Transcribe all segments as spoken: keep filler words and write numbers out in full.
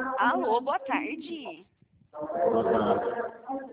Alô, boa tarde. Boa tarde.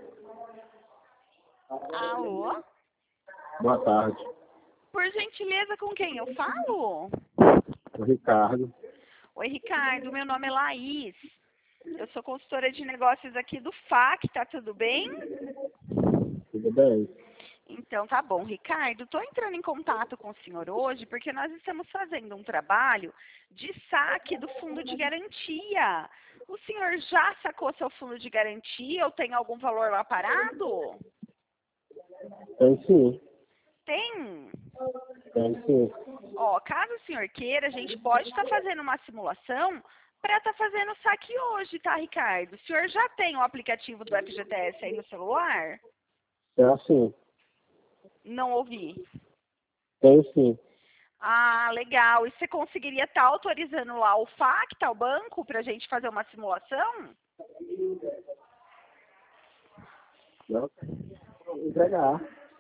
Alô? Boa tarde. Por gentileza, com quem eu falo? O Ricardo. Oi, Ricardo, meu nome é Laís. Eu sou consultora de negócios aqui do F A C, tá tudo bem? Tudo bem? Então tá bom, Ricardo, estou entrando em contato com o senhor hoje porque nós estamos fazendo um trabalho de saque do fundo de garantia. O senhor já sacou seu fundo de garantia ou tem algum valor lá parado? Tem sim. Tem? Tem sim. Ó, caso o senhor queira, a gente pode estar fazendo uma simulação para estar fazendo o saque hoje, tá, Ricardo? O senhor já tem o aplicativo do F G T S aí no celular? É assim. Não ouvi. Tem sim. Ah, legal. E você conseguiria estar autorizando lá o F A C, tá, o banco, para a gente fazer uma simulação? Não? Entregar.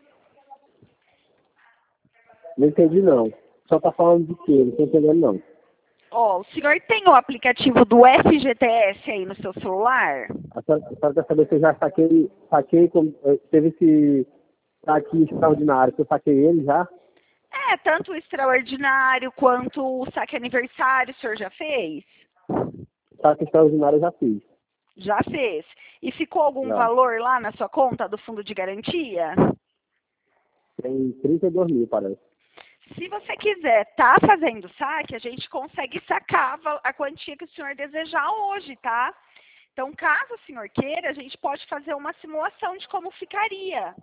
Não entendi não. Só tá falando de quê? Não tô entendendo não. Ó, o senhor tem o aplicativo do F G T S aí no seu celular? A senhora, a senhora quer saber se eu já saquei, saquei, com- eh, teve esse saque extraordinário, que eu saquei ele já? É, tanto o extraordinário quanto o saque aniversário, o senhor já fez? Saque extraordinário eu já fiz. Já fez. E ficou algum Já. valor lá na sua conta do fundo de garantia? Tem trinta e dois mil, parece. Se você quiser estar fazendo saque, a gente consegue sacar a val- a quantia que o senhor desejar hoje, tá? Então, caso o senhor queira, a gente pode fazer uma simulação de como ficaria.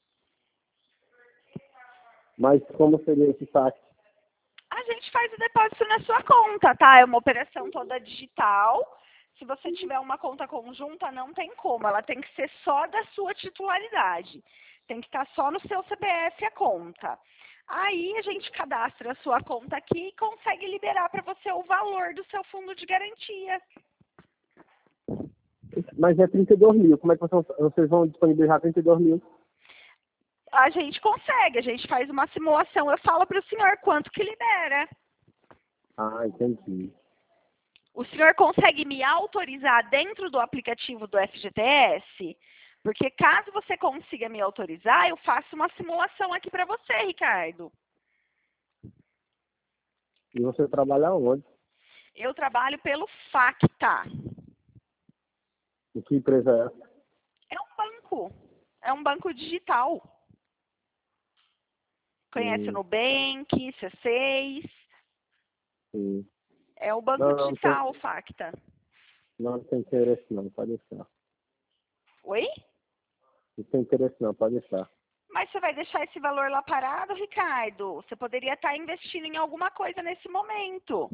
Mas como seria esse saque? A gente faz o depósito na sua conta, tá? É uma operação toda digital. Se você tiver uma conta conjunta, não tem como. Ela tem que ser só da sua titularidade. Tem que estar só no seu C P F a conta. Aí a gente cadastra a sua conta aqui e consegue liberar para você o valor do seu fundo de garantia. Mas é trinta e dois mil. Como é que vocês, vocês vão disponibilizar trinta e dois mil? A gente consegue, a gente faz uma simulação. Eu falo para o senhor quanto que libera. Ah, entendi. O senhor consegue me autorizar dentro do aplicativo do F G T S? Porque caso você consiga me autorizar, eu faço uma simulação aqui para você, Ricardo. E você trabalha onde? Eu trabalho pelo Facta. Em que empresa é essa? É um banco. É um banco digital. Conhece o Hum, Nubank, C seis. sim. É o banco Não, não tem, digital, o Facta. não, não tem interesse não, pode deixar. Oi? Não tem interesse não, pode deixar. Mas você vai deixar esse valor lá parado, Ricardo? Você poderia estar investindo em alguma coisa nesse momento.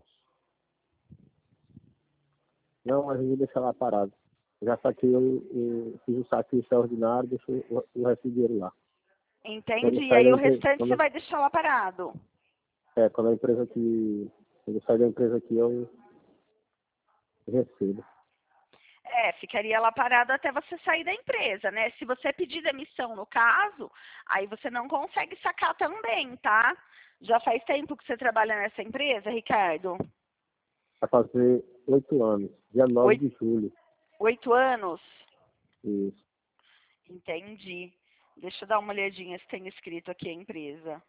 Não, mas eu vou deixar lá parado. Já saquei, eu, eu fiz o saque extraordinário, deixei o, o resto do dinheiro lá. Quando eu Entendi. sair Aí da o empresa, restante quando, você eu- vai deixar lá parado. é, quando a empresa aqui, quando eu sair da empresa aqui, eu recebo. É, ficaria lá parado até você sair da empresa, né? Se você pedir demissão no caso, aí você não consegue sacar também, tá? Já faz tempo que você trabalha nessa empresa, Ricardo? Vai fazer oito anos, dia nove Oito, de julho. oito anos? Isso. Entendi. Deixa eu dar uma olhadinha se tem escrito aqui a empresa.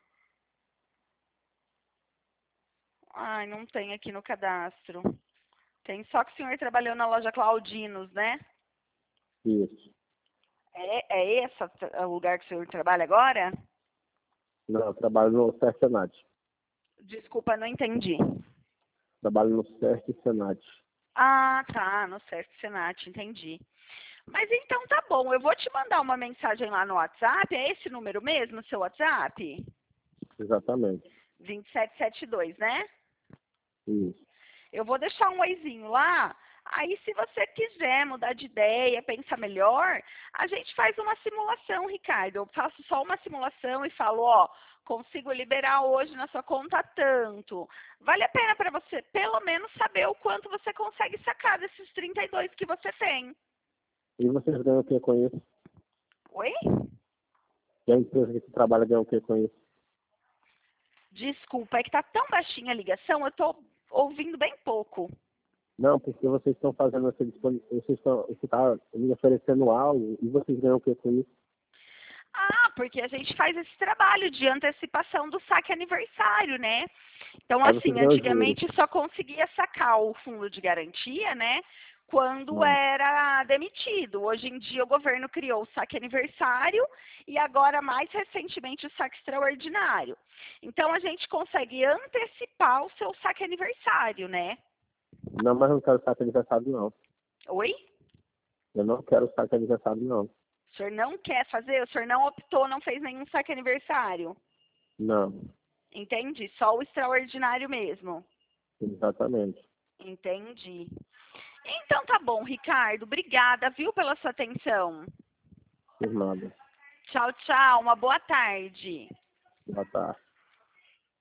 Ai, não tem aqui no cadastro. Tem só que o senhor trabalhou na loja Claudinos, né? Isso. É, é esse o lugar que o senhor trabalha agora? Não, eu trabalho no C E R Senat. Desculpa, não entendi. Trabalho no C E R Senat. Ah, tá, no certo, Senat, entendi. Mas então tá bom, eu vou te mandar uma mensagem lá no WhatsApp, é esse número mesmo, seu WhatsApp? Exatamente. vinte e sete setenta e dois, né? Isso. Eu vou deixar um oizinho lá, aí se você quiser mudar de ideia, pensar melhor, a gente faz uma simulação, Ricardo. Eu faço só uma simulação e falo, ó, consigo liberar hoje na sua conta tanto. Vale a pena para você, pelo menos, saber o quanto você consegue sacar desses trinta e dois que você tem. E vocês ganham o que com isso? Oi? E a empresa que você trabalha ganha o que com isso? Desculpa, é que tá tão baixinha a ligação, eu tô ouvindo bem pouco. Não, porque vocês estão fazendo essa disponibilidade, vocês estão, você está me oferecendo algo e vocês ganham o que com isso? Ah, porque a gente faz esse trabalho de antecipação do saque aniversário, né? Então, Aí vocês assim, ganham antigamente juros. só conseguia sacar o fundo de garantia, né? Quando Não, era demitido. Hoje em dia o governo criou o saque aniversário e agora, mais recentemente, o saque extraordinário. Então, a gente consegue antecipar o seu saque aniversário, né? não, mas eu não quero saque aniversário, não. Oi? Eu não quero saque aniversário, não. O senhor não quer fazer? O senhor não optou, não fez nenhum saque aniversário? Não, Entendi. Só o extraordinário mesmo. exatamente. Entendi. Então tá bom, Ricardo. Obrigada, viu, pela sua atenção. Por nada. Tchau, tchau. Uma boa tarde. Boa tarde.